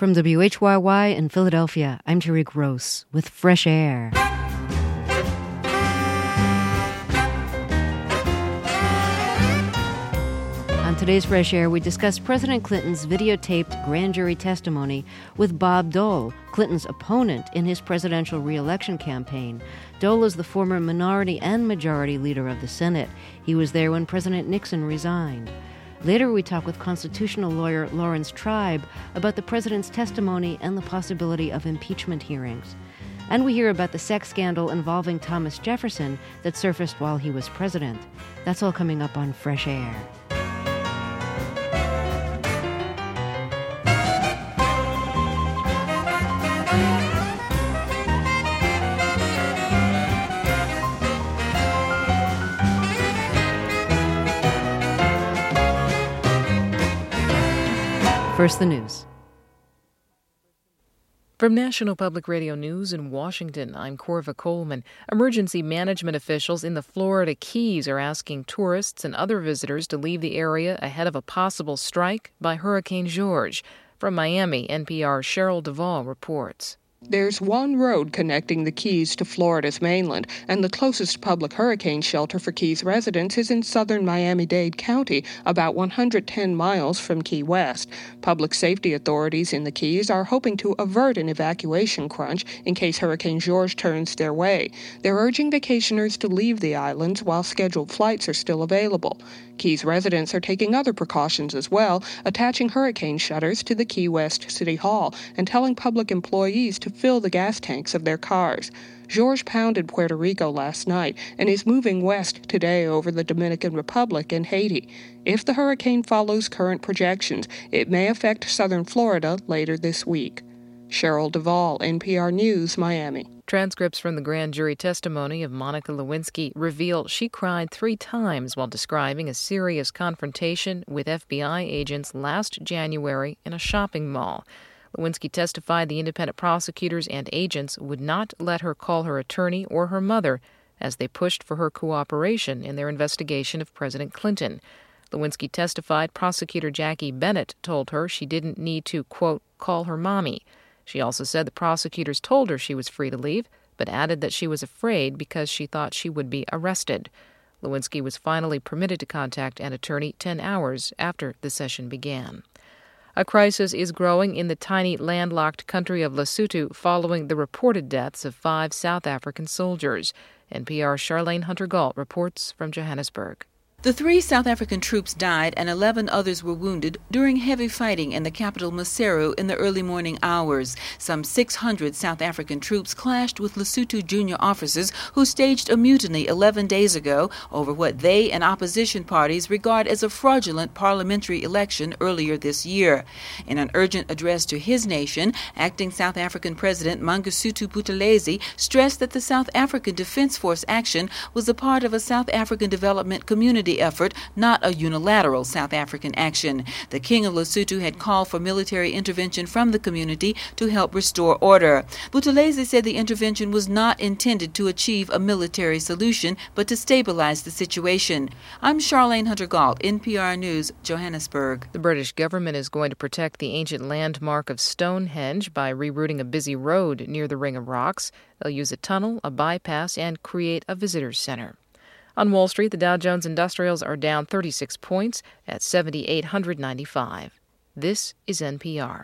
From WHYY in Philadelphia, I'm Terry Gross with Fresh Air. On today's Fresh Air, we discuss President Clinton's videotaped grand jury testimony with Bob Dole, Clinton's opponent in his presidential re-election campaign. Dole is the former minority and majority leader of the Senate. He was there when President Nixon resigned. Later, we talk with constitutional lawyer Lawrence Tribe about the president's testimony and the possibility of impeachment hearings. And we hear about the sex scandal involving Thomas Jefferson that surfaced while he was president. That's all coming up on Fresh Air. First, the news. From National Public Radio News in Washington, I'm Corva Coleman. Emergency management officials in the Florida Keys are asking tourists and other visitors to leave the area ahead of a possible strike by Hurricane George. From Miami, NPR's Cheryl Duvall reports. There's one road connecting the Keys to Florida's mainland, and the closest public hurricane shelter for Keys residents is in southern Miami-Dade County, about 110 miles from Key West. Public safety authorities in the Keys are hoping to avert an evacuation crunch in case Hurricane George turns their way. They're urging vacationers to leave the islands while scheduled flights are still available. Keys residents are taking other precautions as well, attaching hurricane shutters to the Key West City Hall and telling public employees to fill the gas tanks of their cars. George pounded Puerto Rico last night and is moving west today over the Dominican Republic and Haiti. If the hurricane follows current projections, it may affect southern Florida later this week. Cheryl Duvall, NPR News, Miami. Transcripts from the grand jury testimony of Monica Lewinsky reveal she cried 3 times while describing a serious confrontation with FBI agents last January in a shopping mall. Lewinsky testified the independent prosecutors and agents would not let her call her attorney or her mother as they pushed for her cooperation in their investigation of President Clinton. Lewinsky testified prosecutor Jackie Bennett told her she didn't need to, quote, call her mommy. She also said the prosecutors told her she was free to leave, but added that she was afraid because she thought she would be arrested. Lewinsky was finally permitted to contact an attorney 10 hours after the session began. A crisis is growing in the tiny landlocked country of Lesotho following the reported deaths of 5 South African soldiers. NPR's Charlene Hunter-Gault reports from Johannesburg. The 3 South African troops died and 11 others were wounded during heavy fighting in the capital Maseru in the early morning hours. Some 600 South African troops clashed with Lesotho junior officers who staged a mutiny 11 days ago over what they and opposition parties regard as a fraudulent parliamentary election earlier this year. In an urgent address to his nation, acting South African President Mangosuthu Buthelezi stressed that the South African Defense Force action was a part of a South African development community effort, not a unilateral South African action. The King of Lesotho had called for military intervention from the community to help restore order. Buthelezi said the intervention was not intended to achieve a military solution, but to stabilize the situation. I'm Charlene Hunter-Gault, NPR News, Johannesburg. The British government is going to protect the ancient landmark of Stonehenge by rerouting a busy road near the Ring of Rocks. They'll use a tunnel, a bypass, and create a visitor's center. On Wall Street, the Dow Jones Industrials are down 36 points at 7,895. This is NPR.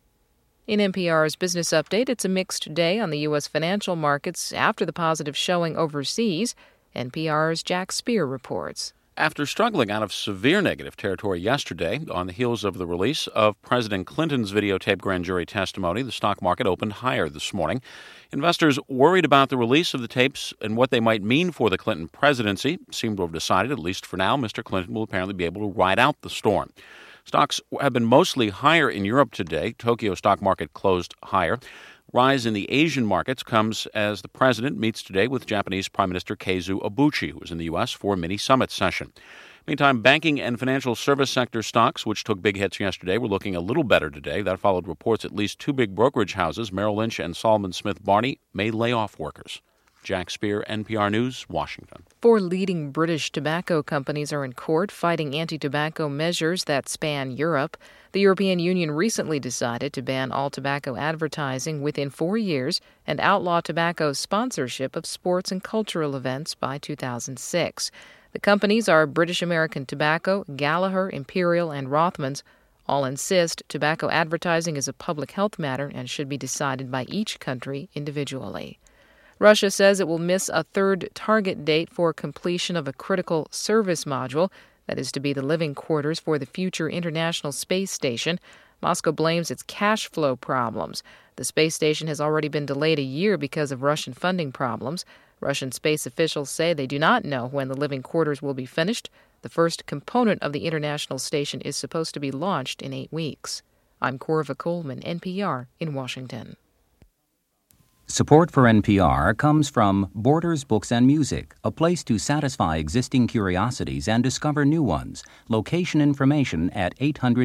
In NPR's Business Update, it's a mixed day on the U.S. financial markets after the positive showing overseas. NPR's Jack Speer reports. After struggling out of severe negative territory yesterday on the heels of the release of President Clinton's videotaped grand jury testimony, the stock market opened higher this morning. Investors worried about the release of the tapes and what they might mean for the Clinton presidency seem to have decided, at least for now, Mr. Clinton will apparently be able to ride out the storm. Stocks have been mostly higher in Europe today. Tokyo stock market closed higher. Rise in the Asian markets comes as the president meets today with Japanese Prime Minister Keizo Obuchi, who is in the U.S. for a mini-summit session. Meantime, banking and financial service sector stocks, which took big hits yesterday, were looking a little better today. That followed reports at least 2 big brokerage houses, Merrill Lynch and Salomon Smith Barney, may lay off workers. Jack Spear, NPR News, Washington. 4 leading British tobacco companies are in court fighting anti-tobacco measures that span Europe. The European Union recently decided to ban all tobacco advertising within 4 years and outlaw tobacco sponsorship of sports and cultural events by 2006. The companies are British American Tobacco, Gallagher, Imperial, and Rothmans. All insist tobacco advertising is a public health matter and should be decided by each country individually. Russia says it will miss a third target date for completion of a critical service module that is to be the living quarters for the future International Space Station. Moscow blames its cash flow problems. The space station has already been delayed a year because of Russian funding problems. Russian space officials say they do not know when the living quarters will be finished. The first component of the International Station is supposed to be launched in 8 weeks. I'm Corva Coleman, NPR, in Washington. Support for NPR comes from Borders Books and Music, a place to satisfy existing curiosities and discover new ones. Location information at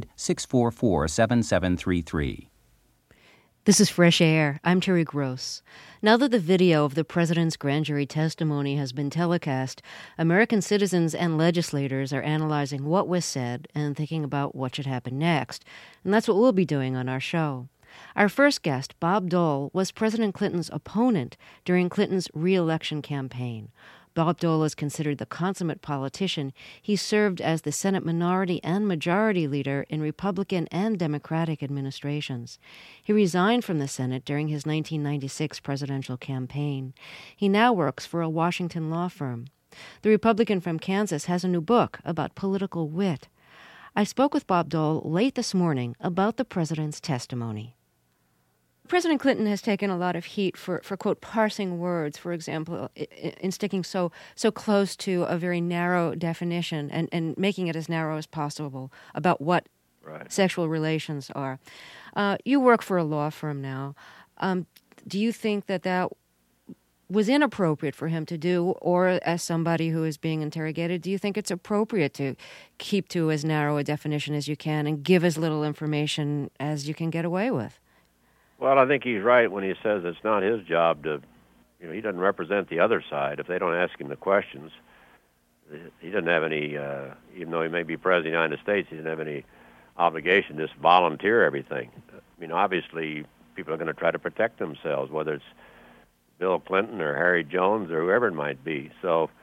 800-644-7733. This is Fresh Air. I'm Terry Gross. Now that the video of the president's grand jury testimony has been telecast, American citizens and legislators are analyzing what was said and thinking about what should happen next. And that's what we'll be doing on our show. Our first guest, Bob Dole, was President Clinton's opponent during Clinton's re-election campaign. Bob Dole is considered the consummate politician. He served as the Senate minority and majority leader in Republican and Democratic administrations. He resigned from the Senate during his 1996 presidential campaign. He now works for a Washington law firm. The Republican from Kansas has a new book about political wit. I spoke with Bob Dole late this morning about the president's testimony. President Clinton has taken a lot of heat for quote, parsing words, for example, in sticking so close to a very narrow definition and making it as narrow as possible about what sexual relations are. You work for a law firm now. Do you think that was inappropriate for him to do, or as somebody who is being interrogated, do you think it's appropriate to keep to as narrow a definition as you can and give as little information as you can get away with? Well, I think he's right when he says it's not his job to, he doesn't represent the other side. If they don't ask him the questions, he doesn't have any, even though he may be president of the United States, he doesn't have any obligation to just volunteer everything. Obviously, people are going to try to protect themselves, whether it's Bill Clinton or Harry Jones or whoever it might be. So,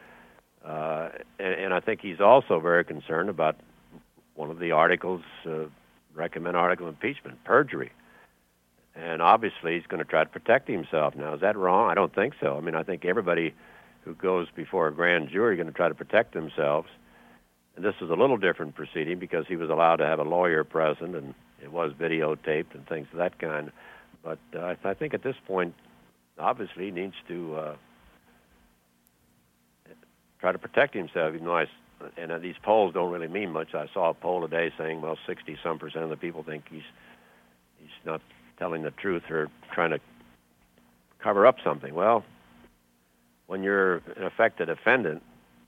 and I think he's also very concerned about one of the articles, recommend article of impeachment, perjury. And obviously, he's going to try to protect himself. Now, is that wrong? I don't think so. I think everybody who goes before a grand jury is going to try to protect themselves. And this is a little different proceeding because he was allowed to have a lawyer present, and it was videotaped and things of that kind. But I think at this point, obviously, he needs to try to protect himself. Even though and these polls don't really mean much. I saw a poll today saying, 60-some% of the people think he's not telling the truth or trying to cover up something. Well, when you're, in effect, a defendant,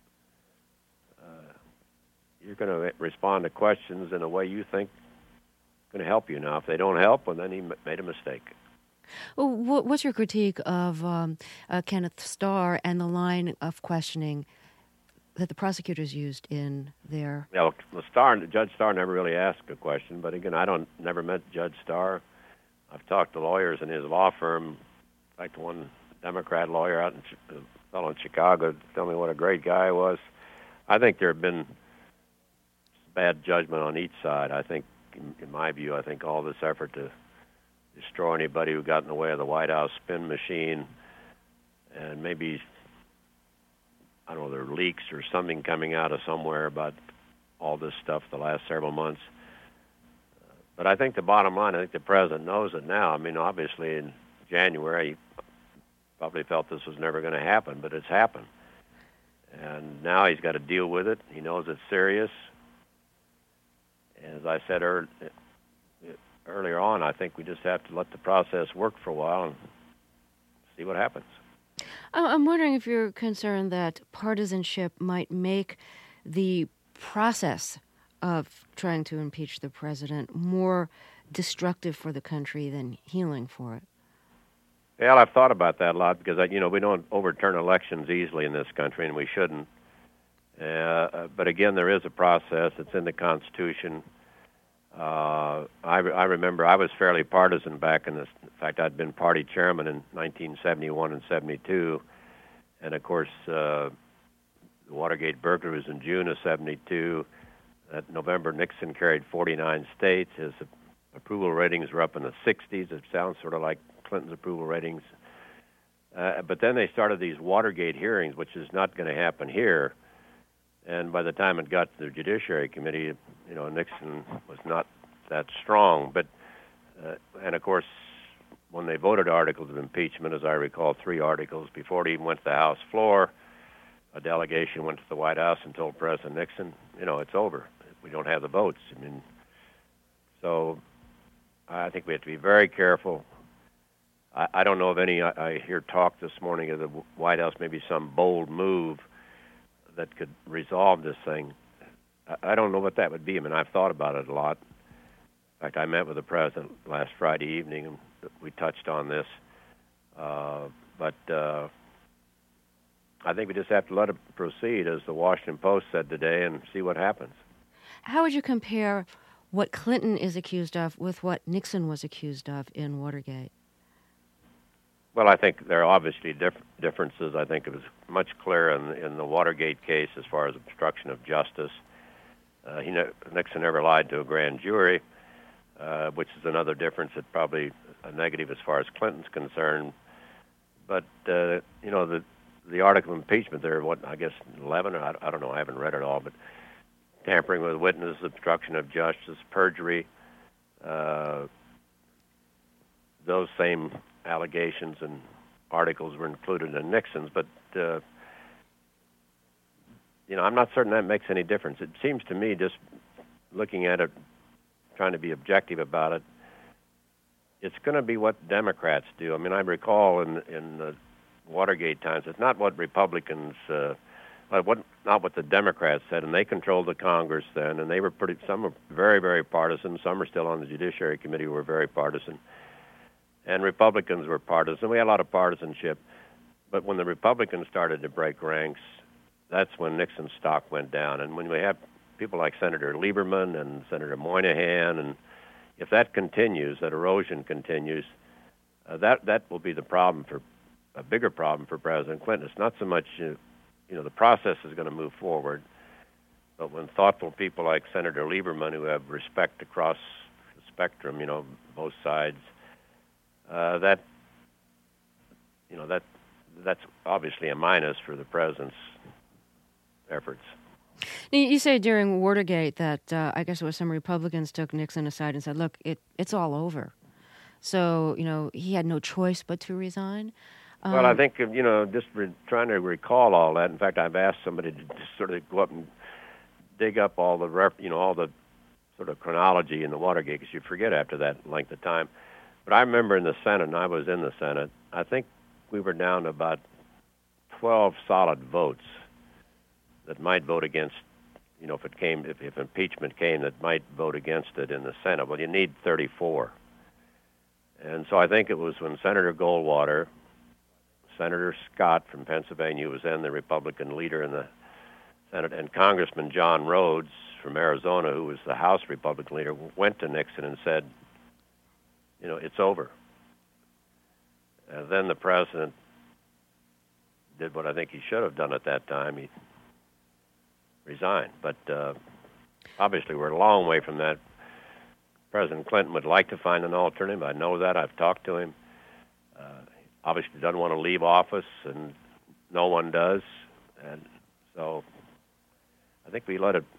you're going to respond to questions in a way you think is going to help you. Now, if they don't help, well, then he made a mistake. Well, what's your critique of Kenneth Starr and the line of questioning that the prosecutors used in their... Well, Judge Starr never really asked a question, but again, never met Judge Starr. I've talked to lawyers in his law firm. In fact, one Democrat lawyer a fellow in Chicago told me what a great guy he was. I think there have been bad judgment on each side. I think, in my view, all this effort to destroy anybody who got in the way of the White House spin machine, and maybe, I don't know, there are leaks or something coming out of somewhere about all this stuff the last several months. But I think the bottom line, I think the president knows it now. Obviously in January, he probably felt this was never going to happen, but it's happened. And now he's got to deal with it. He knows it's serious. As I said earlier on, I think we just have to let the process work for a while and see what happens. I'm wondering if you're concerned that partisanship might make the process of trying to impeach the president more destructive for the country than healing for it. Well, I've thought about that a lot because, we don't overturn elections easily in this country, and we shouldn't. But again, there is a process. It's in the Constitution. I remember I was fairly partisan back in this. In fact, I'd been party chairman in 1971 and 72. And, of course, the Watergate burglary was in June of 72. That November, Nixon carried 49 states. His approval ratings were up in the 60s. It sounds sort of like Clinton's approval ratings. But then they started these Watergate hearings, which is not going to happen here. And by the time it got to the Judiciary Committee, Nixon was not that strong. But and of course, when they voted articles of impeachment, as I recall, 3 articles before it even went to the House floor, a delegation went to the White House and told President Nixon, it's over. We don't have the votes. So I think we have to be very careful. I don't know of any. I hear talk this morning of the White House, maybe some bold move that could resolve this thing. I don't know what that would be. I've thought about it a lot. In fact, I met with the president last Friday evening, and we touched on this. But I think we just have to let it proceed, as the Washington Post said today, and see what happens. How would you compare what Clinton is accused of with what Nixon was accused of in Watergate? Well, I think there are obviously differences. I think it was much clearer in the Watergate case as far as obstruction of justice. Nixon never lied to a grand jury, which is another difference. It's probably a negative as far as Clinton's concerned. But, the article of impeachment, there are, 11, or I don't know, I haven't read it all, but tampering with witnesses, obstruction of justice, perjury, those same allegations and articles were included in Nixon's, but I'm not certain that makes any difference. It seems to me, just looking at it, trying to be objective about it, it's going to be what Democrats do. I recall in the Watergate times, it's not what Republicans, not what the Democrats said, and they controlled the Congress then, and they were some were very, very partisan. Some are still on the Judiciary Committee who were very partisan. And Republicans were partisan. We had a lot of partisanship. But when the Republicans started to break ranks, that's when Nixon's stock went down. And when we have people like Senator Lieberman and Senator Moynihan, and if that continues, that erosion continues, that will be a bigger problem for President Clinton. It's not so much, the process is going to move forward, but when thoughtful people like Senator Lieberman, who have respect across the spectrum, both sides, that's obviously a minus for the president's efforts. You say during Watergate that I guess it was some Republicans took Nixon aside and said, "Look, it's all over." So he had no choice but to resign. Well, I think just trying to recall all that. In fact, I've asked somebody to just sort of go up and dig up all the all the sort of chronology in the Watergate, because you forget after that length of time. But I remember in the Senate, and I was in the Senate, I think we were down to about 12 solid votes that might vote against, if impeachment came, that might vote against it in the Senate. Well, you need 34. And so I think it was when Senator Goldwater, Senator Scott from Pennsylvania, who was then the Republican leader in the Senate, and Congressman John Rhodes from Arizona, who was the House Republican leader, went to Nixon and said, it's over. And then the president did what I think he should have done at that time. He resigned. But obviously we're a long way from that. President Clinton would like to find an alternative. I know that. I've talked to him. Obviously doesn't want to leave office, and no one does. And so I think we let it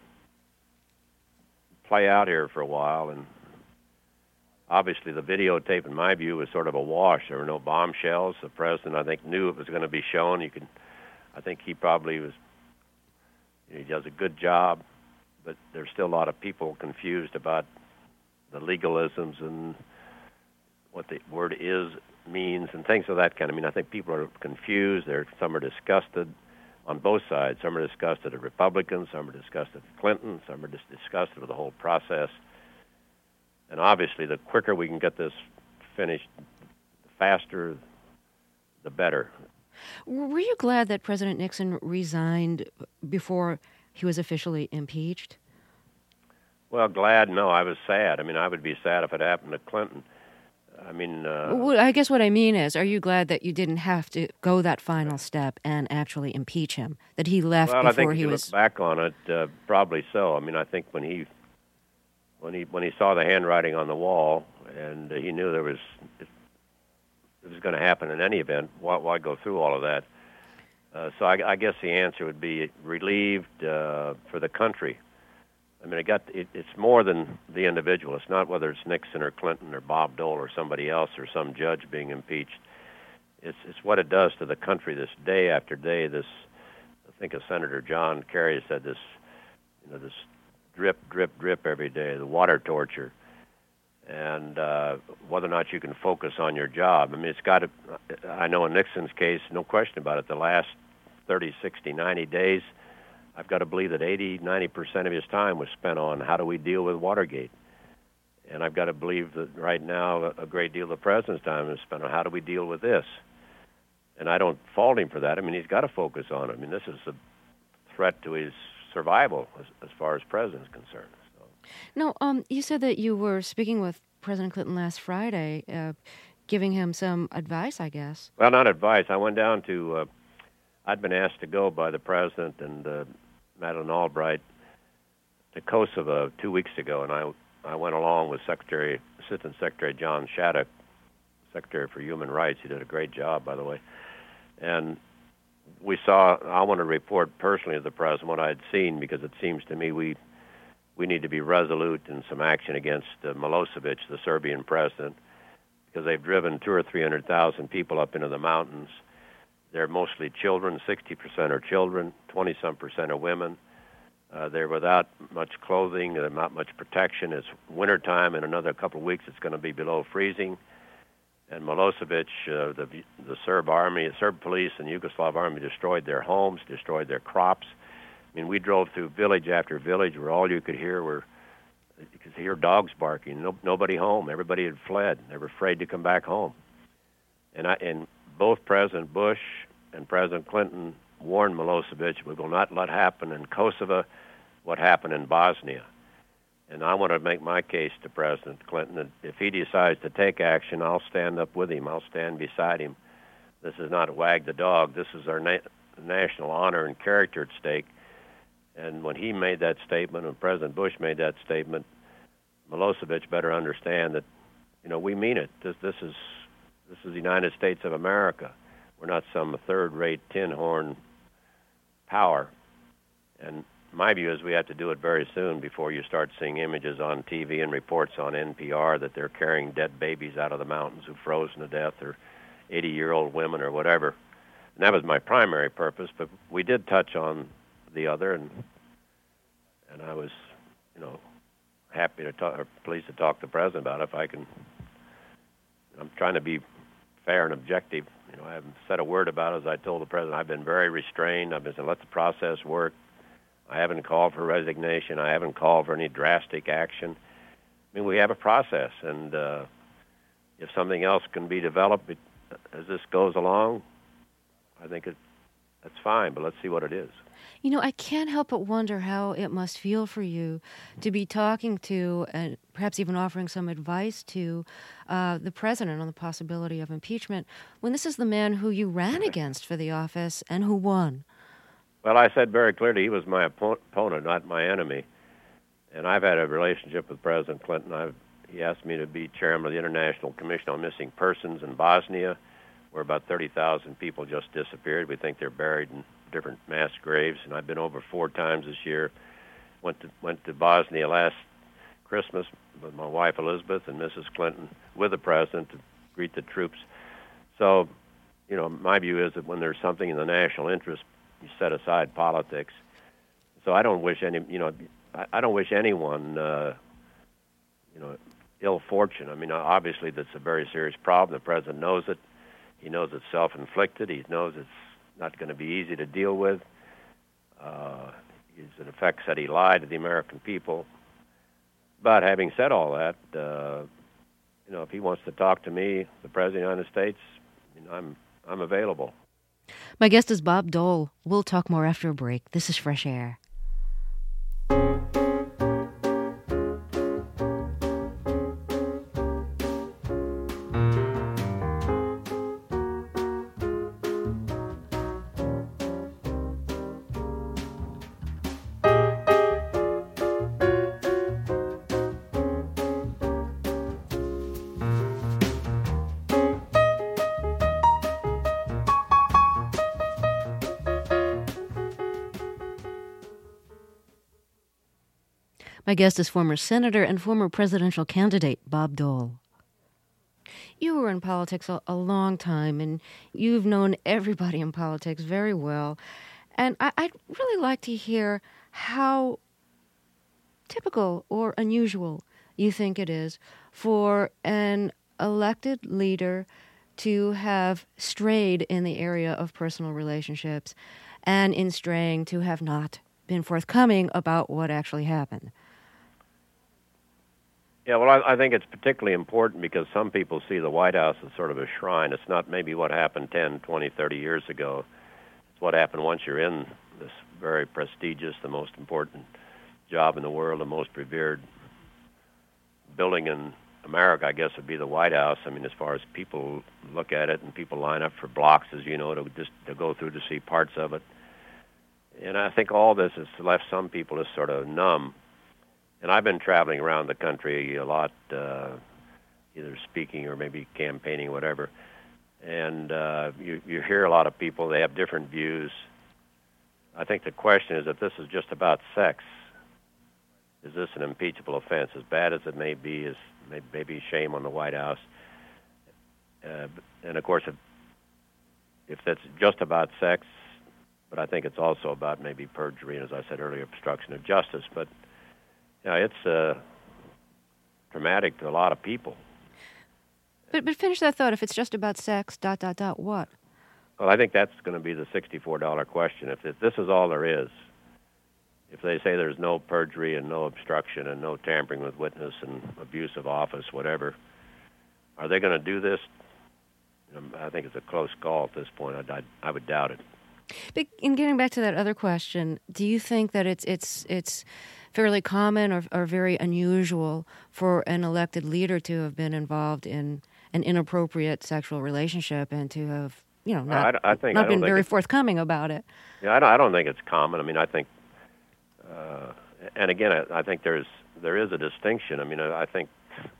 play out here for a while. And obviously the videotape, in my view, was sort of a wash. There were no bombshells. The president, I think, knew it was going to be shown. I think he probably was, he does a good job, but there's still a lot of people confused about the legalisms and what the word is means and things of that kind. I think people are confused. Some are disgusted on both sides. Some are disgusted at Republicans. Some are disgusted at Clinton. Some are just disgusted with the whole process. And obviously, the quicker we can get this finished, the faster the better. Were you glad that President Nixon resigned before he was officially impeached? Well, glad, no, I was sad. I mean, I would be sad if it happened to Clinton. I mean... Well, I guess what I mean is, are you glad that you didn't have to go that final step and actually impeach him? That he left well, before I think he if you was... look back on it, probably so. I mean, I think when he saw the handwriting on the wall and he knew it was going to happen in any event, why go through all of that? So I guess the answer would be relieved for the country. I mean, it's more than the individual. It's not whether it's Nixon or Clinton or Bob Dole or somebody else or some judge being impeached. It's what it does to the country this day after day. This, I think, of Senator John Kerry said this, this drip, drip, drip every day, the water torture, and whether or not you can focus on your job. I mean, it's got to. I know in Nixon's case, no question about it. The last 30, 60, 90 days. I've got to believe that 80, 90% of his time was spent on how do we deal with Watergate. And I've got to believe that right now a great deal of the president's time is spent on how do we deal with this. And I don't fault him for that. I mean, he's got to focus on it. I mean, this is a threat to his survival as far as president is concerned. So. No, you said that you were speaking with President Clinton last Friday, giving him some advice, I guess. Well, not advice. I went down to... I'd been asked to go by the president and Madeleine Albright to Kosovo 2 weeks ago, and I went along with Assistant Secretary John Shattuck, Secretary for Human Rights. He did a great job, by the way. And I want to report personally to the president what I had seen, because it seems to me we need to be resolute in some action against Milosevic, the Serbian president, because they've driven 200,000 or 300,000 people up into the mountains. They're mostly children. 60% are children. 20-some% are women. They're without much clothing. They're not much protection. It's wintertime. In another couple of weeks, it's going to be below freezing. And Milosevic, the Serb police and Yugoslav army destroyed their homes, destroyed their crops. I mean, we drove through village after village where all you could hear dogs barking. Nobody home. Everybody had fled. They were afraid to come back home. And both President Bush and President Clinton warned Milosevic, we will not let happen in Kosovo what happened in Bosnia. And I want to make my case to President Clinton that if he decides to take action, I'll stand up with him. I'll stand beside him. This is not wag the dog. This is our national honor and character at stake. And when he made that statement, and President Bush made that statement, Milosevic better understand that, we mean it. This is the United States of America. We're not some third-rate tin horn power. And my view is we have to do it very soon before you start seeing images on TV and reports on NPR that they're carrying dead babies out of the mountains who've frozen to death, or 80-year-old women or whatever. And that was my primary purpose, but we did touch on the other, and I was, happy to talk, or pleased to talk to the president about it if I can. I'm trying to be fair and objective. I haven't said a word about it. As I told the president, I've been very restrained. I've been saying, let the process work. I haven't called for resignation. I haven't called for any drastic action. I mean, we have a process, and if something else can be developed as this goes along, I think that's fine, but let's see what it is. I can't help but wonder how it must feel for you to be talking to and perhaps even offering some advice to the president on the possibility of impeachment when this is the man who you ran against for the office and who won. Well, I said very clearly he was my opponent, not my enemy. And I've had a relationship with President Clinton. He asked me to be chairman of the International Commission on Missing Persons in Bosnia, where about 30,000 people just disappeared. We think they're buried in different mass graves, and I've been over 4 times this year. Went to Bosnia last Christmas with my wife Elizabeth and Mrs. Clinton with the president to greet the troops. So, my view is that when there's something in the national interest, you set aside politics. So I don't wish I don't wish anyone ill fortune. I mean, obviously that's a very serious problem. The president knows it. He knows it's self-inflicted. He knows it's not going to be easy to deal with. He's in effect said he lied to the American people. But having said all that, if he wants to talk to me, the President of the United States, I'm I'm available. My guest is Bob Dole. We'll talk more after a break. This is Fresh Air. My guest is former senator and former presidential candidate Bob Dole. You were in politics a long time, and you've known everybody in politics very well. And I'd really like to hear how typical or unusual you think it is for an elected leader to have strayed in the area of personal relationships, and in straying to have not been forthcoming about what actually happened. Yeah, well, I think it's particularly important because some people see the White House as sort of a shrine. It's not maybe what happened 10, 20, 30 years ago. It's what happened once you're in this very prestigious, the most important job in the world, the most revered building in America, I guess, would be the White House. I mean, as far as people look at it and people line up for blocks, as you know, to go through to see parts of it. And I think all this has left some people as sort of numb. And I've been traveling around the country a lot, either speaking or maybe campaigning, whatever. And you hear a lot of people, they have different views. I think the question is, if this is just about sex, is this an impeachable offense? As bad as it may be, is maybe shame on the White House. And of course, if that's just about sex, but I think it's also about maybe perjury, and as I said earlier, obstruction of justice. But yeah, it's traumatic to a lot of people. But finish that thought. If it's just about sex, ... what? Well, I think that's going to be the $64 question. If this is all there is, if they say there's no perjury and no obstruction and no tampering with witness and abuse of office, whatever, are they going to do this? I think it's a close call at this point. I would doubt it. But in getting back to that other question, do you think that it's fairly common or very unusual for an elected leader to have been involved in an inappropriate sexual relationship and to have, not been very forthcoming about it? Yeah, I don't think it's common. I mean, I think, and again, I think there is a distinction. I mean, I think,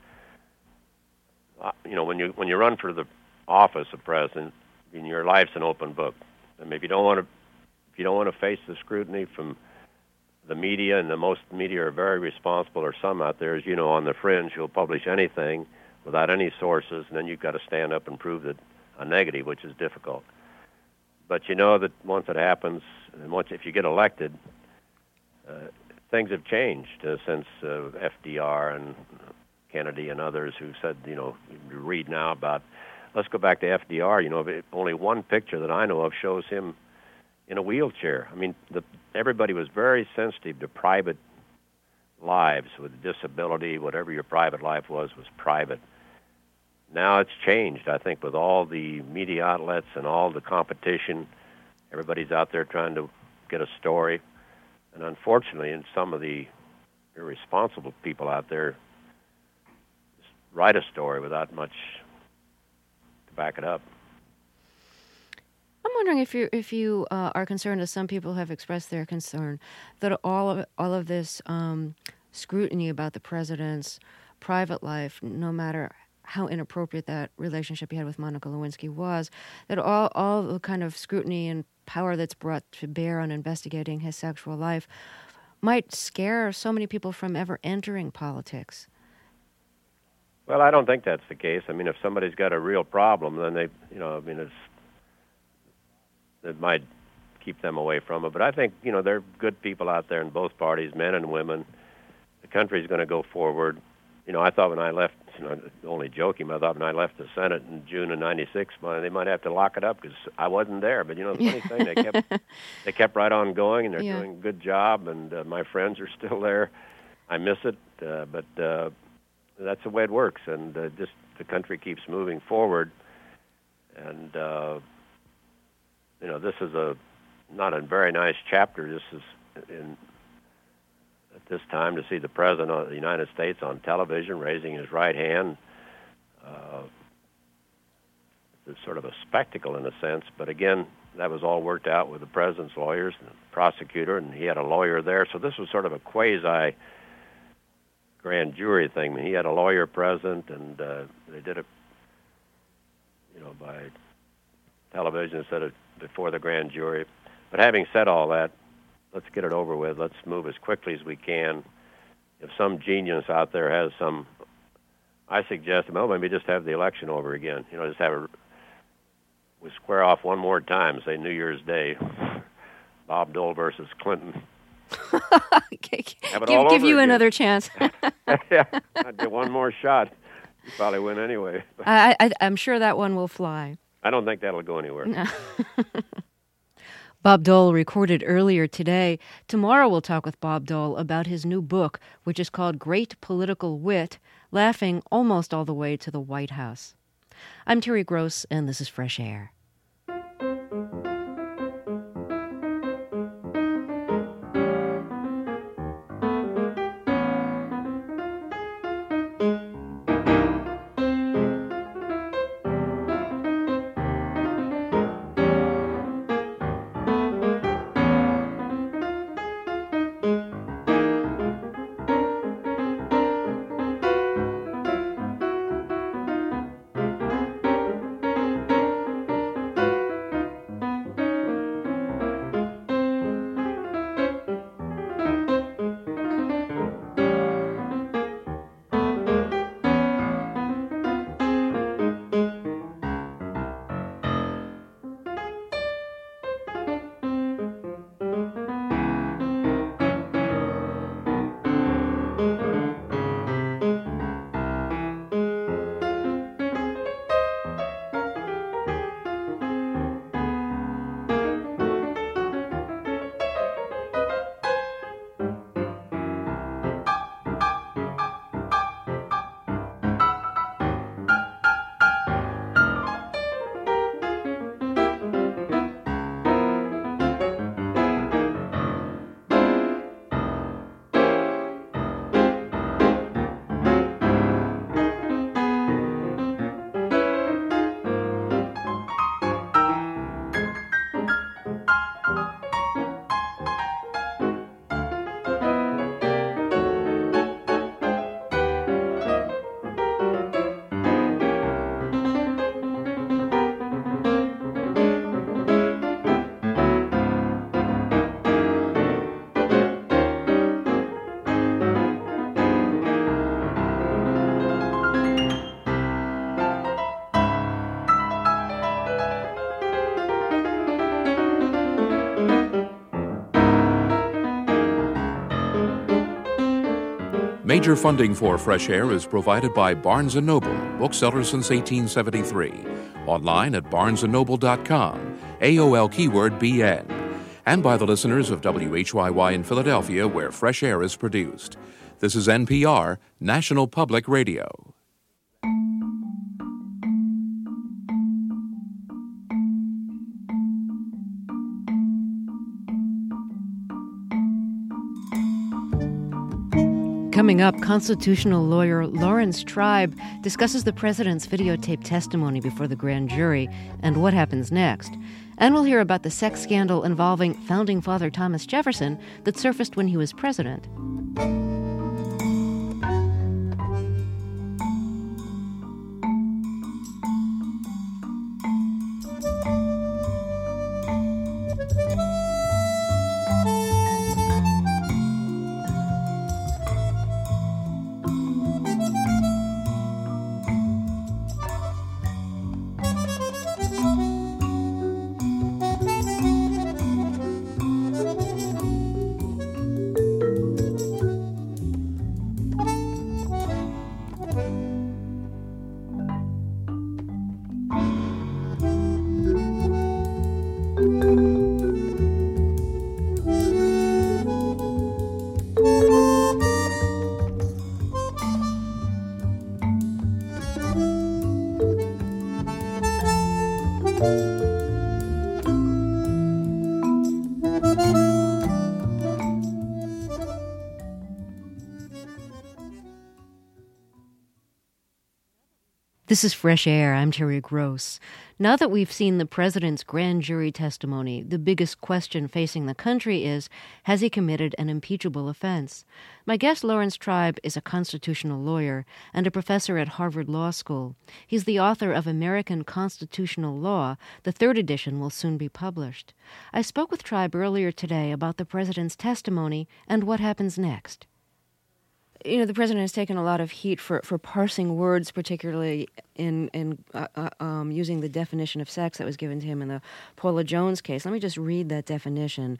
when you run for the office of president, your life's an open book. I mean, if you don't want to face the scrutiny from the media, and the most media are very responsible, or some out there, as you know, on the fringe, who'll publish anything without any sources, and then you've got to stand up and prove that a negative, which is difficult. But you know that once it happens, and if you get elected, things have changed since FDR and Kennedy and others who said, you read now about. Let's go back to FDR. Only one picture that I know of shows him in a wheelchair. I mean, everybody was very sensitive to private lives with disability. Whatever your private life was private. Now it's changed, I think, with all the media outlets and all the competition. Everybody's out there trying to get a story. And unfortunately, and some of the irresponsible people out there just write a story without much back it up. I'm wondering if you are concerned, as some people have expressed their concern, that all of this scrutiny about the president's private life, no matter how inappropriate that relationship he had with Monica Lewinsky was, that all the kind of scrutiny and power that's brought to bear on investigating his sexual life might scare so many people from ever entering politics. Well, I don't think that's the case. I mean, if somebody's got a real problem, then it might keep them away from it. But I think, there are good people out there in both parties, men and women. The country's going to go forward. I thought when I left, only joking, I thought when I left the Senate in June of '96, they might have to lock it up because I wasn't there. But, the funny thing, they kept right on going, and they're doing a good job, and my friends are still there. I miss it, but that's the way it works, and just the country keeps moving forward. And this is not a very nice chapter. This is at this time to see the President of the United States on television raising his right hand. It's sort of a spectacle in a sense, but again, that was all worked out with the President's lawyers and the prosecutor, and he had a lawyer there. So this was sort of a quasi grand jury thing. I mean, he had a lawyer present, and they did it, by television instead of before the grand jury. But having said all that, let's get it over with. Let's move as quickly as we can. If some genius out there has I suggest, maybe just have the election over again. Just have we square off one more time, say New Year's Day, Bob Dole versus Clinton. Give you another chance. Yeah, I'd get one more shot. You probably win anyway. I'm sure that one will fly. I don't think that'll go anywhere. No. Bob Dole recorded earlier today. Tomorrow we'll talk with Bob Dole about his new book, which is called Great Political Wit, Laughing Almost All the Way to the White House. I'm Terry Gross, and this is Fresh Air. Major funding for Fresh Air is provided by Barnes & Noble, bookseller since 1873. Online at barnesandnoble.com, AOL keyword BN. And by the listeners of WHYY in Philadelphia, where Fresh Air is produced. This is NPR, National Public Radio. Coming up, constitutional lawyer Laurence Tribe discusses the president's videotaped testimony before the grand jury and what happens next. And we'll hear about the sex scandal involving founding father Thomas Jefferson that surfaced when he was president. This is Fresh Air. I'm Terry Gross. Now that we've seen the president's grand jury testimony, the biggest question facing the country is, has he committed an impeachable offense? My guest, Lawrence Tribe, is a constitutional lawyer and a professor at Harvard Law School. He's the author of American Constitutional Law. The third edition will soon be published. I spoke with Tribe earlier today about the president's testimony and what happens next. You know, the president has taken a lot of heat for parsing words, particularly in using the definition of sex that was given to him in the Paula Jones case. Let me just read that definition.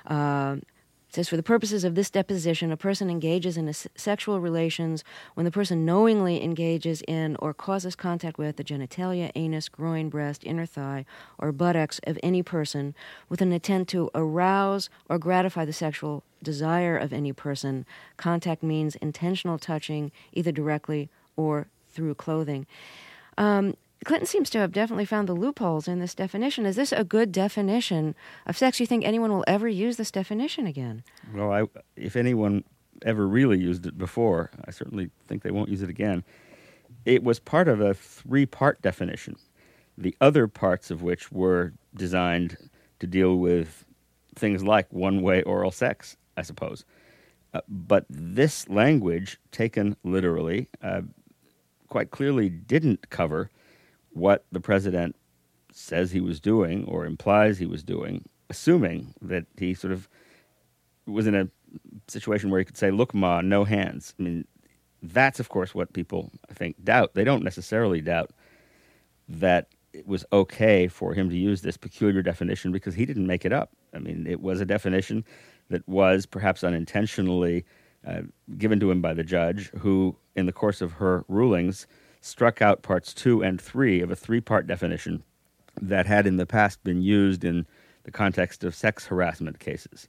It says, for the purposes of this deposition, a person engages in sexual relations when the person knowingly engages in or causes contact with the genitalia, anus, groin, breast, inner thigh, or buttocks of any person with an intent to arouse or gratify the sexual desire of any person. Contact means intentional touching, either directly or through clothing. Clinton seems to have definitely found the loopholes in this definition. Is this a good definition of sex? Do you think anyone will ever use this definition again? Well, if anyone ever really used it before, I certainly think they won't use it again. It was part of a three-part definition, the other parts of which were designed to deal with things like one-way oral sex, I suppose. But this language, taken literally, quite clearly didn't cover what the president says he was doing or implies he was doing, assuming that he sort of was in a situation where he could say, look, Ma, no hands. I mean, that's, of course, what people, I think, doubt. They don't necessarily doubt that it was okay for him to use this peculiar definition because he didn't make it up. I mean, it was a definition that was perhaps unintentionally given to him by the judge, who, in the course of her rulings, struck out parts 2 and 3 of a three-part definition that had in the past been used in the context of sex harassment cases.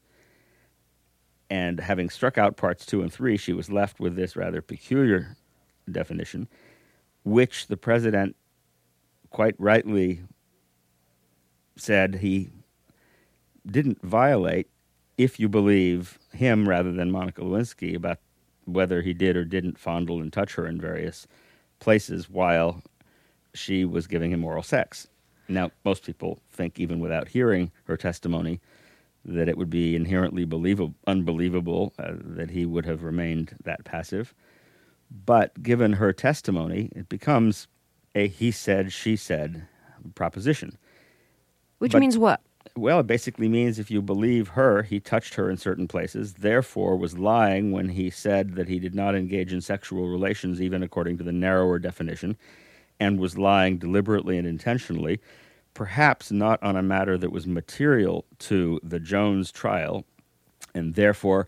And having struck out parts 2 and 3, she was left with this rather peculiar definition, which the president quite rightly said he didn't violate if you believe him rather than Monica Lewinsky about whether he did or didn't fondle and touch her in various places while she was giving him oral sex. Now, most people think, even without hearing her testimony, that it would be inherently unbelievable that he would have remained that passive. But given her testimony, it becomes a he said, she said proposition. Which means what? Well, it basically means if you believe her, he touched her in certain places, therefore was lying when he said that he did not engage in sexual relations, even according to the narrower definition, and was lying deliberately and intentionally, perhaps not on a matter that was material to the Jones trial, and therefore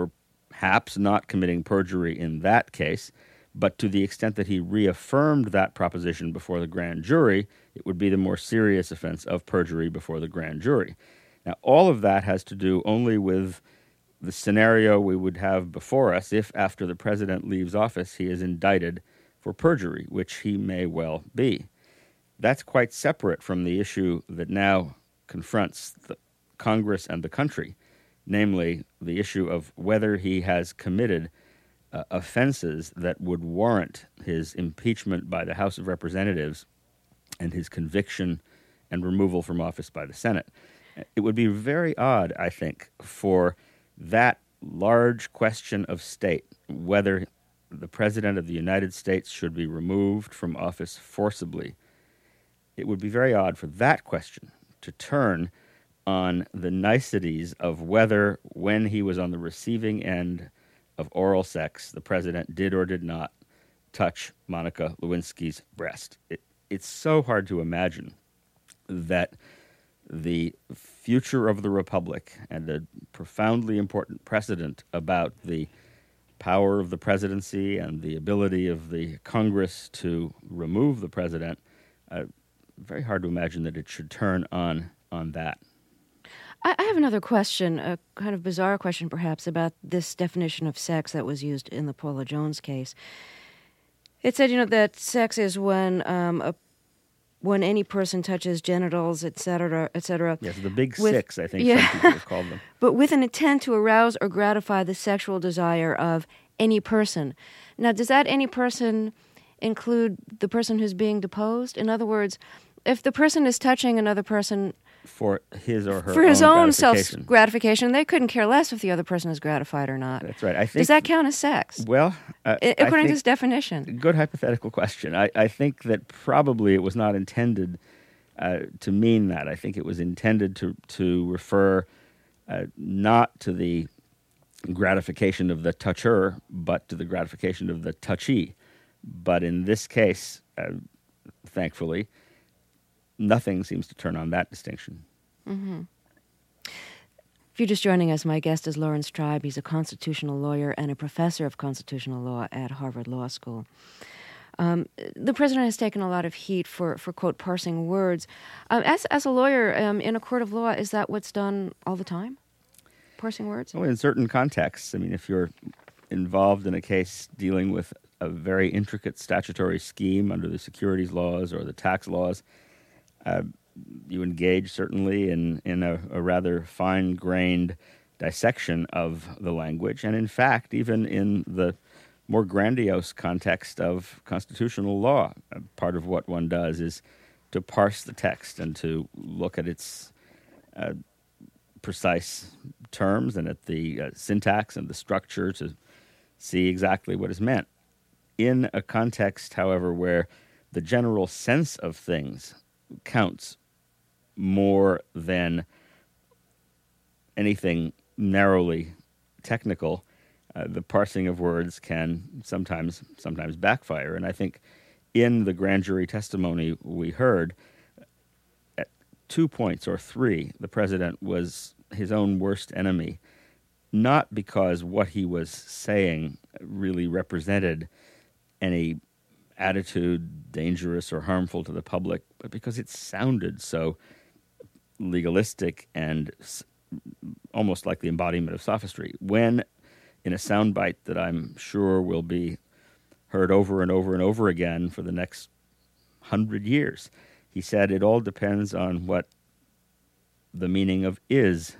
perhaps not committing perjury in that case, but to the extent that he reaffirmed that proposition before the grand jury, it would be the more serious offense of perjury before the grand jury. Now, all of that has to do only with the scenario we would have before us if, after the president leaves office, he is indicted for perjury, which he may well be. That's quite separate from the issue that now confronts the Congress and the country, namely the issue of whether he has committed offenses that would warrant his impeachment by the House of Representatives and his conviction and removal from office by the Senate. It would be very odd, I think, for that large question of state, whether the President of the United States should be removed from office forcibly. It would be very odd for that question to turn on the niceties of whether, when he was on the receiving end of oral sex, the president did or did not touch Monica Lewinsky's breast. It's so hard to imagine that the future of the republic and a profoundly important precedent about the power of the presidency and the ability of the Congress to remove the president, very hard to imagine that it should turn on that. I have another question, a kind of bizarre question perhaps, about this definition of sex that was used in the Paula Jones case. It said, that sex is when a when any person touches genitals, etc., etc. Yes, the big six, I think some people have called them. But with an intent to arouse or gratify the sexual desire of any person. Now, does that any person include the person who's being deposed? In other words, if the person is touching another person for his or her for his own self-gratification, they couldn't care less if the other person is gratified or not. That's right. I think, does that count as sex? Well, according to this definition. Good hypothetical question. I think that probably it was not intended to mean that. I think it was intended to refer not to the gratification of the toucher, but to the gratification of the touchee. But in this case, thankfully, nothing seems to turn on that distinction. Mm-hmm. If you're just joining us, my guest is Laurence Tribe. He's a constitutional lawyer and a professor of constitutional law at Harvard Law School. The president has taken a lot of heat for quote, parsing words. As a lawyer in a court of law, is that what's done all the time? Parsing words? Well, in certain contexts. I mean, if you're involved in a case dealing with a very intricate statutory scheme under the securities laws or the tax laws, you engage certainly in a rather fine-grained dissection of the language. And in fact, even in the more grandiose context of constitutional law, part of what one does is to parse the text and to look at its precise terms and at the syntax and the structure to see exactly what is meant. In a context, however, where the general sense of things counts more than anything narrowly technical, the parsing of words can sometimes backfire. And I think in the grand jury testimony we heard, at 2 points or 3, the president was his own worst enemy, not because what he was saying really represented any attitude dangerous or harmful to the public, but because it sounded so legalistic and almost like the embodiment of sophistry. When, in a soundbite that I'm sure will be heard over and over and over again for the next 100 years, he said it all depends on what the meaning of is.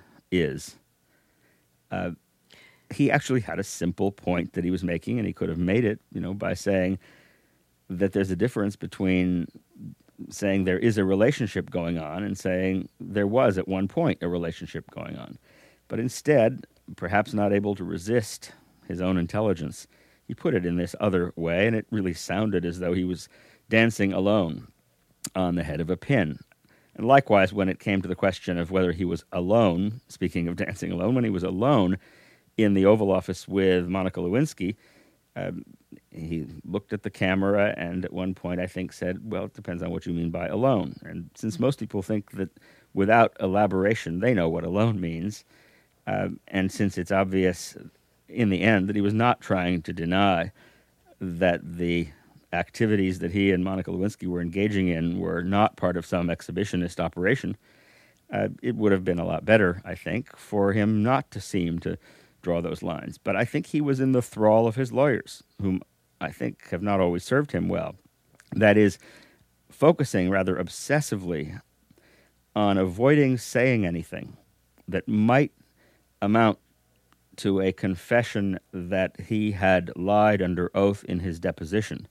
He actually had a simple point that he was making, and he could have made it, by saying that there's a difference between saying there is a relationship going on and saying there was at one point a relationship going on. But instead, perhaps not able to resist his own intelligence, he put it in this other way, and it really sounded as though he was dancing alone on the head of a pin. And likewise, when it came to the question of whether he was alone, speaking of dancing alone, when he was alone in the Oval Office with Monica Lewinsky, he looked at the camera and at one point, I think, said, well, it depends on what you mean by alone. And since most people think that without elaboration, they know what alone means, and since it's obvious in the end that he was not trying to deny that the activities that he and Monica Lewinsky were engaging in were not part of some exhibitionist operation, it would have been a lot better, I think, for him not to seem to draw those lines. But I think he was in the thrall of his lawyers, whom I think have not always served him well. That is, focusing rather obsessively on avoiding saying anything that might amount to a confession that he had lied under oath in his deposition.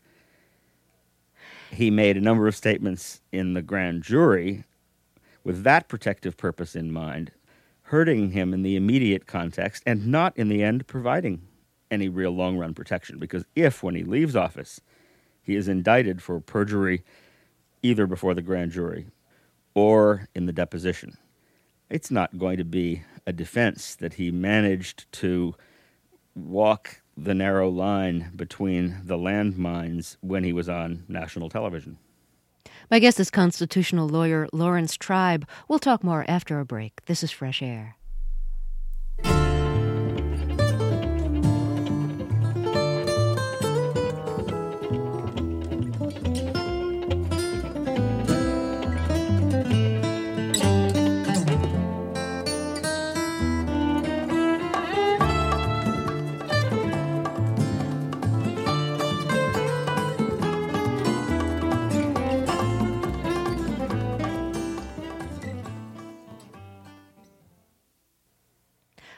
He made a number of statements in the grand jury with that protective purpose in mind, hurting him in the immediate context and not in the end providing any real long-run protection. Because if, when he leaves office, he is indicted for perjury either before the grand jury or in the deposition, it's not going to be a defense that he managed to walk the narrow line between the landmines when he was on national television. My guest is constitutional lawyer Laurence Tribe. We'll talk more after a break. This is Fresh Air.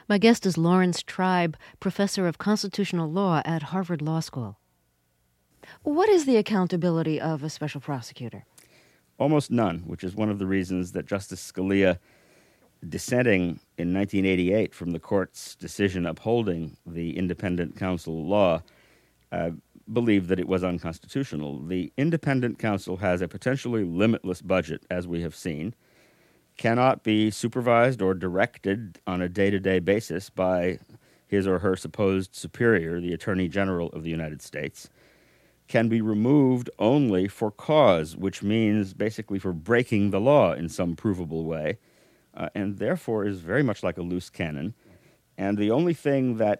My guest is Lawrence Tribe, professor of constitutional law at Harvard Law School. What is the accountability of a special prosecutor? Almost none, which is one of the reasons that Justice Scalia, dissenting in 1988 from the court's decision upholding the independent counsel law, believed that it was unconstitutional. The independent counsel has a potentially limitless budget, as we have seen, cannot be supervised or directed on a day-to-day basis by his or her supposed superior, the Attorney General of the United States, can be removed only for cause, which means basically for breaking the law in some provable way, and therefore is very much like a loose cannon. And the only thing that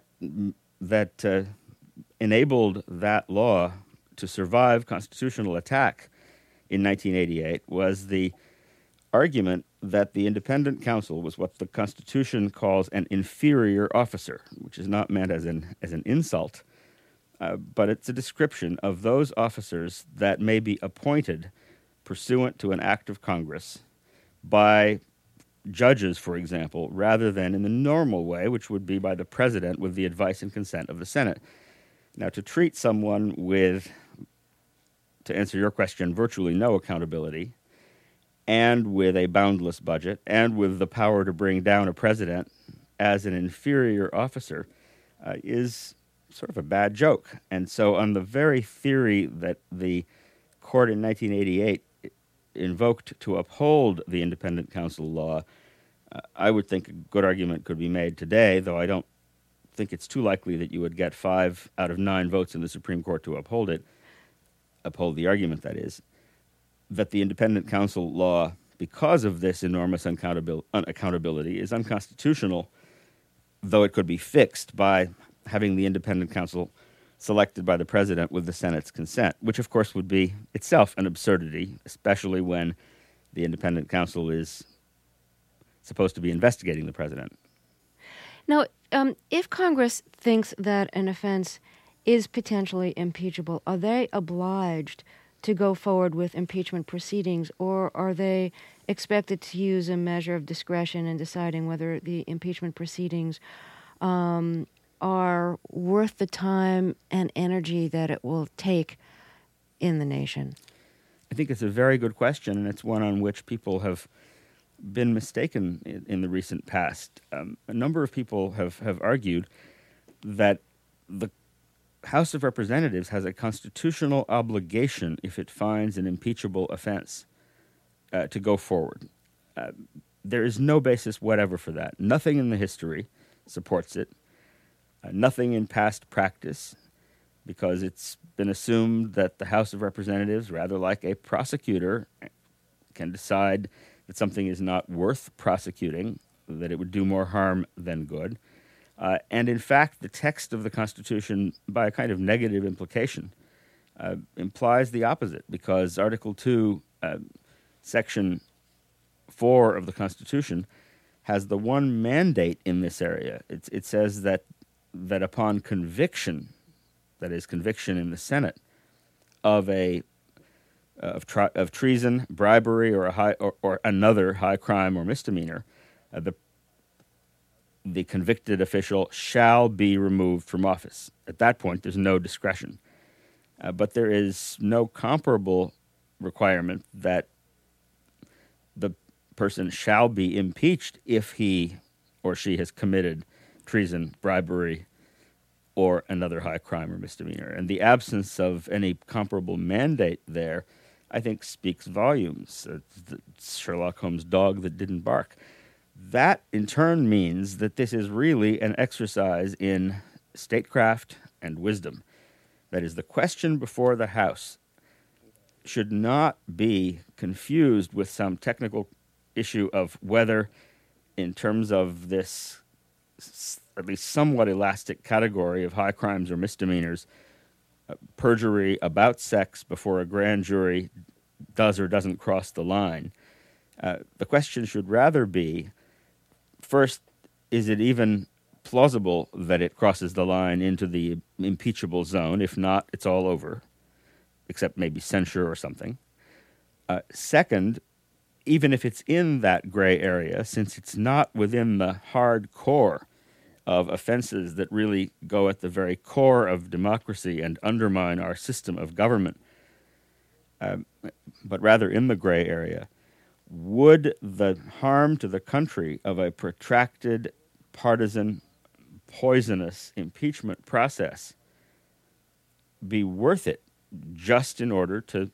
enabled that law to survive constitutional attack in 1988 was the argument that the independent counsel was what the Constitution calls an inferior officer, which is not meant as an insult, but it's a description of those officers that may be appointed pursuant to an act of Congress by judges, for example, rather than in the normal way, which would be by the president with the advice and consent of the Senate. Now, to treat someone with, to answer your question, virtually no accountability, and with a boundless budget, and with the power to bring down a president as an inferior officer is sort of a bad joke. And so on the very theory that the court in 1988 invoked to uphold the independent counsel law, I would think a good argument could be made today, though I don't think it's too likely that you would get 5 out of 9 votes in the Supreme Court to uphold the argument, that is, that the independent counsel law, because of this enormous unaccountability, is unconstitutional, though it could be fixed by having the independent counsel selected by the president with the Senate's consent, which of course would be itself an absurdity, especially when the independent counsel is supposed to be investigating the president. Now, if Congress thinks that an offense is potentially impeachable, are they obliged to go forward with impeachment proceedings, or are they expected to use a measure of discretion in deciding whether the impeachment proceedings are worth the time and energy that it will take in the nation? I think it's a very good question, and it's one on which people have been mistaken in the recent past. A number of people have argued that the House of Representatives has a constitutional obligation, if it finds an impeachable offense, to go forward. There is no basis whatever for that. Nothing in the history supports it. Nothing in past practice, because it's been assumed that the House of Representatives, rather like a prosecutor, can decide that something is not worth prosecuting, that it would do more harm than good. And in fact, the text of the Constitution, by a kind of negative implication, implies the opposite, because Article 2, Section 4 of the Constitution has the one mandate in this area. It says that upon conviction, that is, conviction in the Senate, of treason, bribery, or another high crime or misdemeanor, the convicted official shall be removed from office. At that point, there's no discretion. But there is no comparable requirement that the person shall be impeached if he or she has committed treason, bribery, or another high crime or misdemeanor. And the absence of any comparable mandate there, I think, speaks volumes. It's Sherlock Holmes' dog that didn't bark. That, in turn, means that this is really an exercise in statecraft and wisdom. That is, the question before the House should not be confused with some technical issue of whether, in terms of this at least somewhat elastic category of high crimes or misdemeanors, perjury about sex before a grand jury does or doesn't cross the line. The question should rather be, first, is it even plausible that it crosses the line into the impeachable zone? If not, it's all over, except maybe censure or something. Second, even if it's in that gray area, since it's not within the hard core of offenses that really go at the very core of democracy and undermine our system of government, but rather in the gray area, would the harm to the country of a protracted, partisan, poisonous impeachment process be worth it just in order to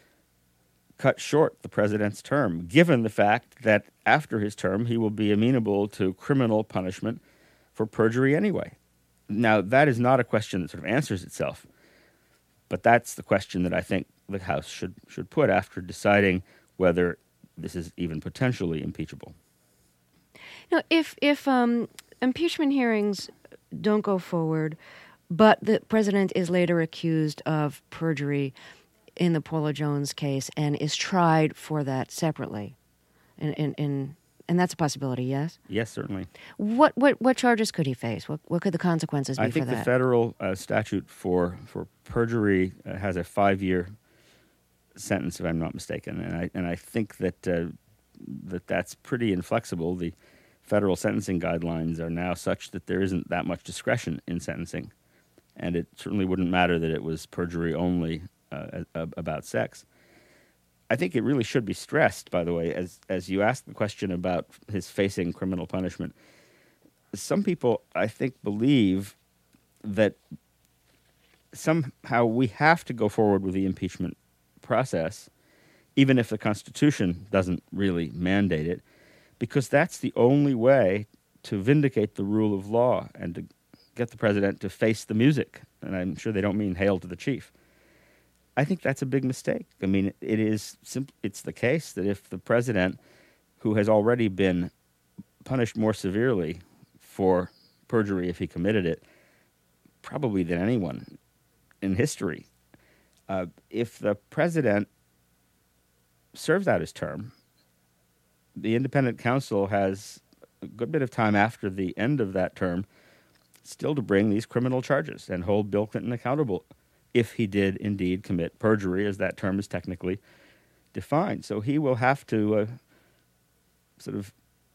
cut short the president's term, given the fact that after his term he will be amenable to criminal punishment for perjury anyway? Now, that is not a question that sort of answers itself, but that's the question that I think the House should put after deciding whether this is even potentially impeachable. Now, if impeachment hearings don't go forward, but the president is later accused of perjury in the Paula Jones case and is tried for that separately, and that's a possibility, yes? Yes, certainly. What charges could he face? What could the consequences be for that? I think the federal statute for perjury has a 5-year sentence, if I'm not mistaken, and I think that that's pretty inflexible. The federal sentencing guidelines are now such that there isn't that much discretion in sentencing, and it certainly wouldn't matter that it was perjury only about sex. I think it really should be stressed, by the way, as you asked the question about his facing criminal punishment. Some people, I think, believe that somehow we have to go forward with the impeachment process, even if the Constitution doesn't really mandate it, because that's the only way to vindicate the rule of law and to get the president to face the music. And I'm sure they don't mean hail to the chief. I think that's a big mistake. I mean, it's the case that if the president, who has already been punished more severely for perjury if he committed it, probably than anyone in history, if the president serves out his term, the independent counsel has a good bit of time after the end of that term still to bring these criminal charges and hold Bill Clinton accountable if he did indeed commit perjury, as that term is technically defined. So he will have to sort of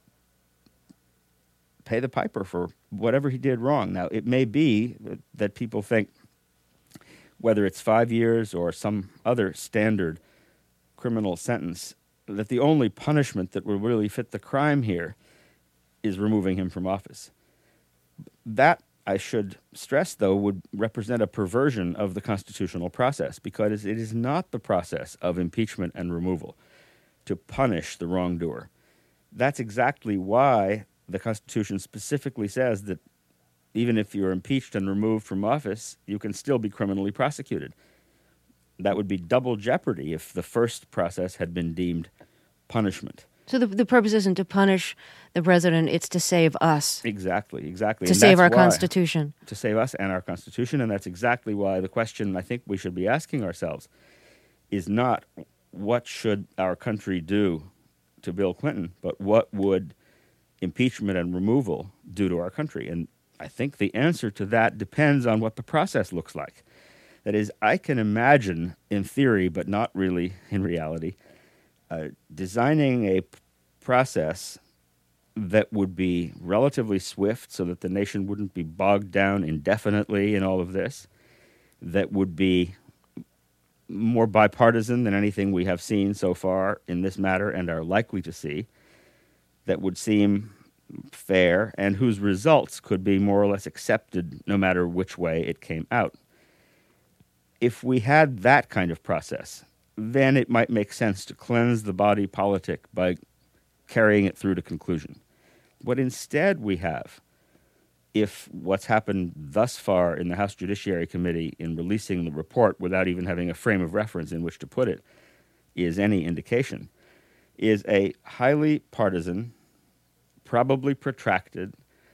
pay the piper for whatever he did wrong. Now, it may be that people think, whether it's 5 years or some other standard criminal sentence, that the only punishment that will really fit the crime here is removing him from office. That, I should stress, though, would represent a perversion of the constitutional process, because it is not the process of impeachment and removal to punish the wrongdoer. That's exactly why the Constitution specifically says that even if you're impeached and removed from office, you can still be criminally prosecuted. That would be double jeopardy if the first process had been deemed punishment. So the purpose isn't to punish the president, it's to save us. Exactly. To save our Constitution. To save us and our Constitution, and that's exactly why the question I think we should be asking ourselves is not what should our country do to Bill Clinton, but what would impeachment and removal do to our country? And I think the answer to that depends on what the process looks like. That is, I can imagine in theory, but not really in reality, designing a process that would be relatively swift so that the nation wouldn't be bogged down indefinitely in all of this, that would be more bipartisan than anything we have seen so far in this matter and are likely to see, that would seem fair, and whose results could be more or less accepted no matter which way it came out. If we had that kind of process, then it might make sense to cleanse the body politic by carrying it through to conclusion. What instead we have, if what's happened thus far in the House Judiciary Committee in releasing the report without even having a frame of reference in which to put it is any indication, is a highly partisan, probably protracted,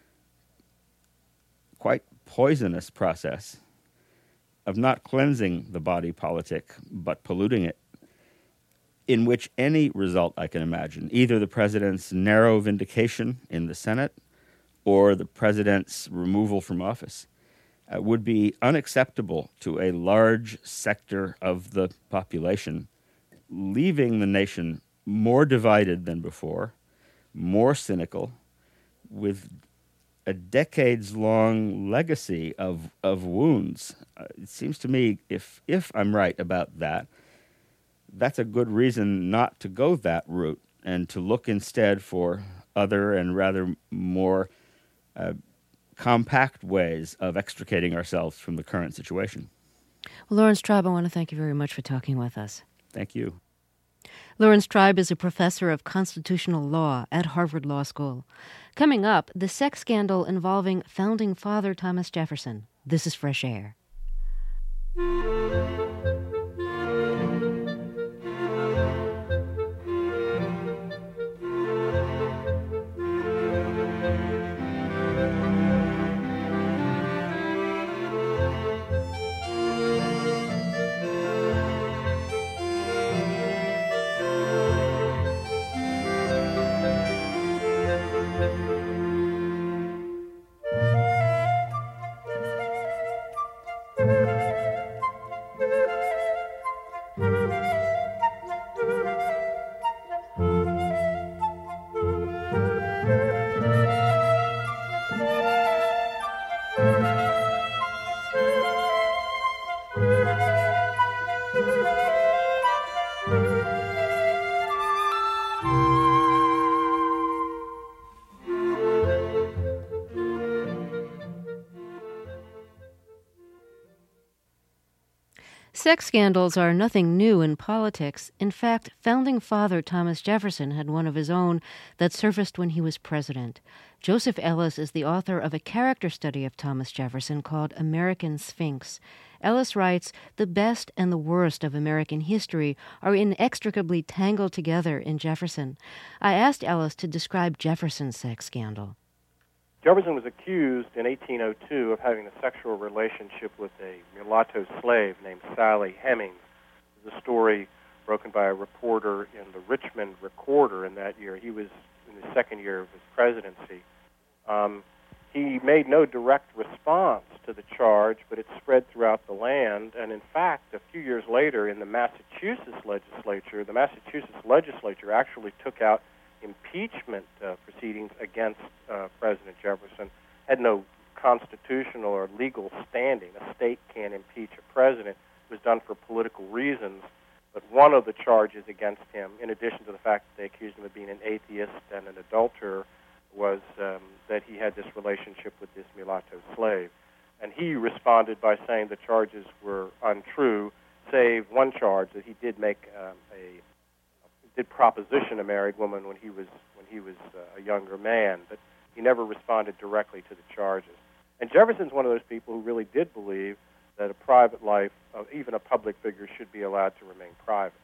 quite poisonous process of not cleansing the body politic, but polluting it, in which any result I can imagine, either the president's narrow vindication in the Senate or the president's removal from office, would be unacceptable to a large sector of the population, leaving the nation more divided than before, more cynical, with a decades-long legacy of wounds. It seems to me, if I'm right about that, that's a good reason not to go that route and to look instead for other and rather more compact ways of extricating ourselves from the current situation. Well, Lawrence Tribe, I want to thank you very much for talking with us. Thank you. Lawrence Tribe is a professor of constitutional law at Harvard Law School. Coming up, the sex scandal involving Founding Father Thomas Jefferson. This is Fresh Air. Sex scandals are nothing new in politics. In fact, Founding Father Thomas Jefferson had one of his own that surfaced when he was president. Joseph Ellis is the author of a character study of Thomas Jefferson called American Sphinx. Ellis writes, "The best and the worst of American history are inextricably tangled together in Jefferson." I asked Ellis to describe Jefferson's sex scandal. Jefferson was accused in 1802 of having a sexual relationship with a mulatto slave named Sally Hemings. It was a story broken by a reporter in the Richmond Recorder in that year. He was in the second year of his presidency. He made no direct response to the charge, but it spread throughout the land. And in fact, a few years later in the Massachusetts legislature actually took out impeachment proceedings against President Jefferson. Had no constitutional or legal standing. A state can't impeach a president. It was done for political reasons. But one of the charges against him, in addition to the fact that they accused him of being an atheist and an adulterer, was that he had this relationship with this mulatto slave. And he responded by saying the charges were untrue, save one charge that he did make did proposition a married woman when he was a younger man, but he never responded directly to the charges. And Jefferson's one of those people who really did believe that a private life of even a public figure should be allowed to remain private.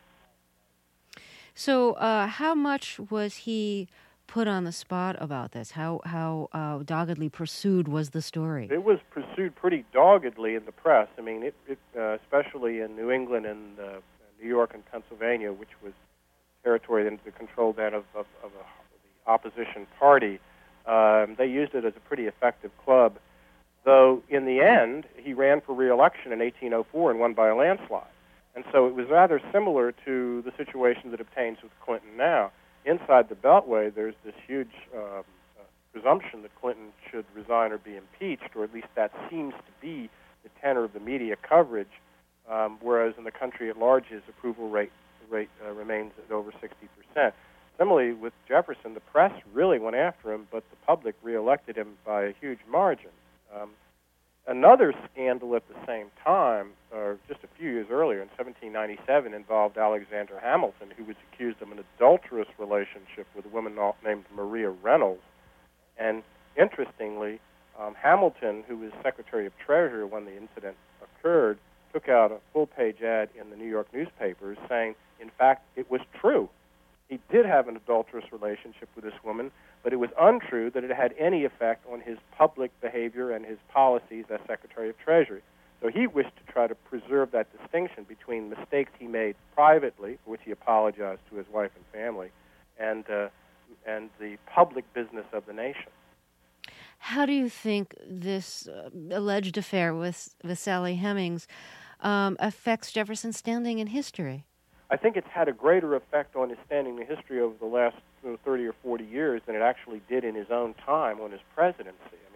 So how much was he put on the spot about this? How doggedly pursued was the story? It was pursued pretty doggedly in the press. I mean, it especially in New England and New York and Pennsylvania, which was territory under the control then of the opposition party. They used it as a pretty effective club, though in the end he ran for re-election in 1804 and won by a landslide. And so it was rather similar to the situation that obtains with Clinton now. Inside the Beltway, there's this huge presumption that Clinton should resign or be impeached, or at least that seems to be the tenor of the media coverage, whereas in the country at large his approval rate remains at over 60%. Similarly, with Jefferson, the press really went after him, but the public reelected him by a huge margin. Another scandal at the same time, just a few years earlier, in 1797, involved Alexander Hamilton, who was accused of an adulterous relationship with a woman named Maria Reynolds. And interestingly, Hamilton, who was Secretary of Treasury when the incident occurred, took out a full-page ad in the New York newspapers saying, in fact, it was true. He did have an adulterous relationship with this woman, but it was untrue that it had any effect on his public behavior and his policies as Secretary of Treasury. So he wished to try to preserve that distinction between mistakes he made privately, for which he apologized to his wife and family, and the public business of the nation. How do you think this alleged affair with Sally Hemings affects Jefferson's standing in history? I think it's had a greater effect on his standing in history over the last 30 or 40 years than it actually did in his own time on his presidency. I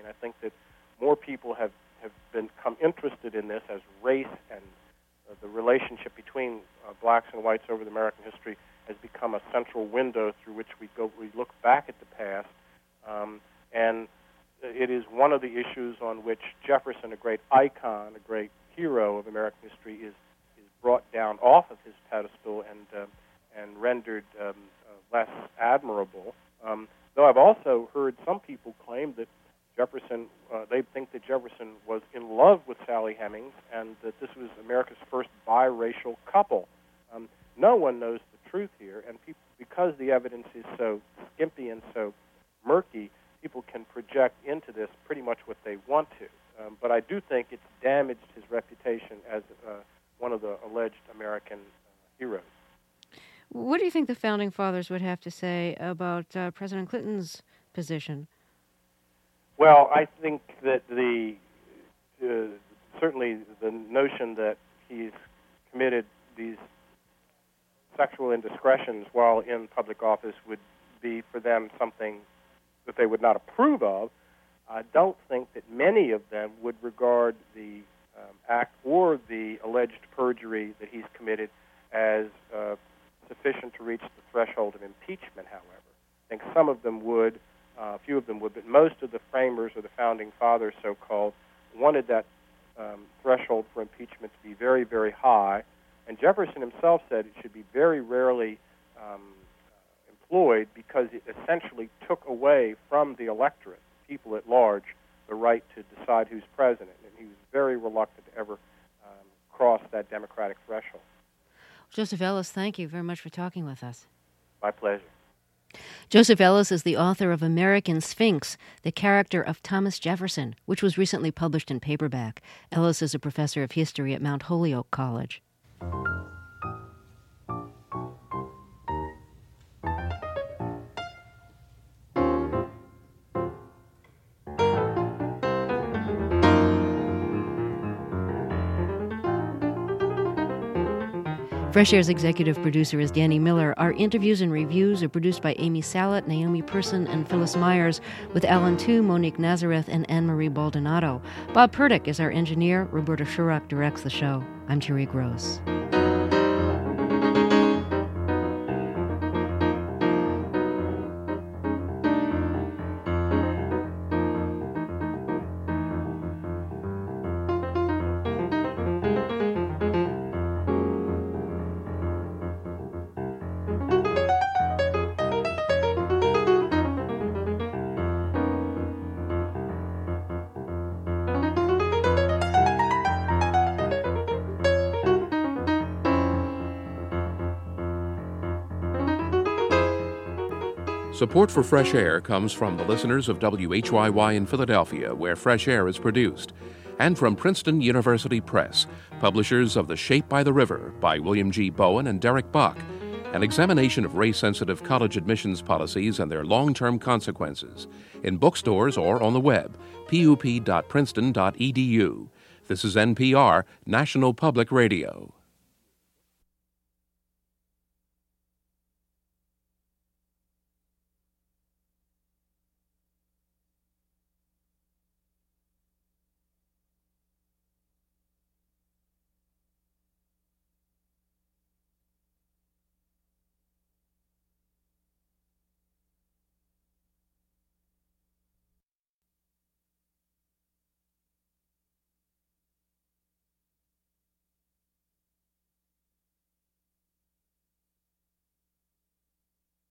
mean, I think that more people have become interested in this as race and the relationship between blacks and whites over the American history has become a central window through which we look back at the past, and it is one of the issues on which Jefferson, a great icon, a great hero of American history, is brought down off of his pedestal and rendered less admirable. Though I've also heard some people claim that Jefferson, they think that Jefferson was in love with Sally Hemings and that this was America's first biracial couple. No one knows the truth here, and because the evidence is so skimpy and so murky, people can project into this pretty much what they want to. But I do think it's damaged his reputation as one of the alleged American heroes. What do you think the Founding Fathers would have to say about President Clinton's position? Well, I think that certainly the notion that he's committed these sexual indiscretions while in public office would be for them something that they would not approve of. I don't think that many of them would regard the act or the alleged perjury that he's committed as sufficient to reach the threshold of impeachment, however. I think some of them would, a few of them would, but most of the framers or the Founding Fathers, so-called, wanted that threshold for impeachment to be very, very high. And Jefferson himself said it should be very rarely employed because it essentially took away from the electorate, people at large, the right to decide who's president. And he was very reluctant to ever cross that democratic threshold. Joseph Ellis, thank you very much for talking with us. My pleasure. Joseph Ellis is the author of American Sphinx, The Character of Thomas Jefferson, which was recently published in paperback. Ellis is a professor of history at Mount Holyoke College. Fresh Air's executive producer is Danny Miller. Our interviews and reviews are produced by Amy Salet, Naomi Person, and Phyllis Myers, with Alan Tu, Monique Nazareth, and Anne-Marie Baldonado. Bob Purdick is our engineer. Roberta Shurock directs the show. I'm Terry Gross. Support for Fresh Air comes from the listeners of WHYY in Philadelphia, where Fresh Air is produced, and from Princeton University Press, publishers of The Shape by the River by William G. Bowen and Derek Bach, an examination of race-sensitive college admissions policies and their long-term consequences, in bookstores or on the web, pup.princeton.edu. This is NPR, National Public Radio.